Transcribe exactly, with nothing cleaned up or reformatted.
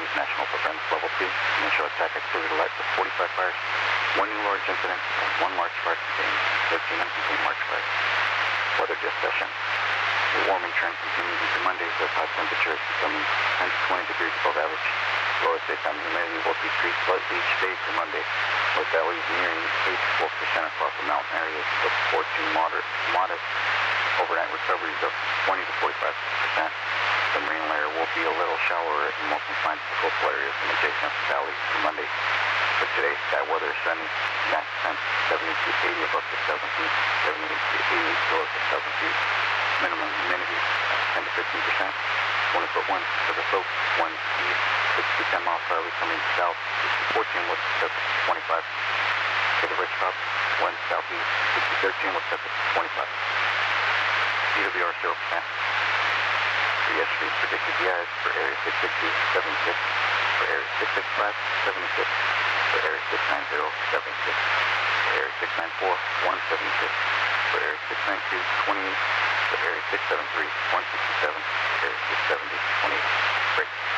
is National Preference Level two. Initial attack activity led to forty-five fires, one new large incident, and one large fire contained thirteen uncontained large fires. Weather discussion. The warming trend continues into Monday with high temperatures becoming ten to twenty degrees above average. Lowest daytime humidity will decrease slightly each day through Monday, with valleys nearing eight to twelve percent across the mountain areas, with fourteen moderate, modest overnight recoveries of twenty to forty-five percent. The marine layer will be a little shallower and more confined to the coastal areas and adjacent valleys through Monday. For today, sky weather is sunny, max temp seventy to eighty above the seventy, seventy to eighty below the seventy. Minimum humidity ten to fifteen percent. twenty foot winds for the slope, one east six to ten miles per hour coming south, six to fourteen with gust of twenty-five. To the ridge top, one southeast six to thirteen with gust of twenty-five. D W R zero percent. For yesterday's predicted D I is for area six sixty, seventy-six, for area six sixty-five, seventy-six, for area six ninety, seventy-six, for area six ninety-four, one seventy-six, for area six ninety-two, twenty-eight, for area six seventy-three, one sixty-seven, for area six seventy, twenty-eight. Break.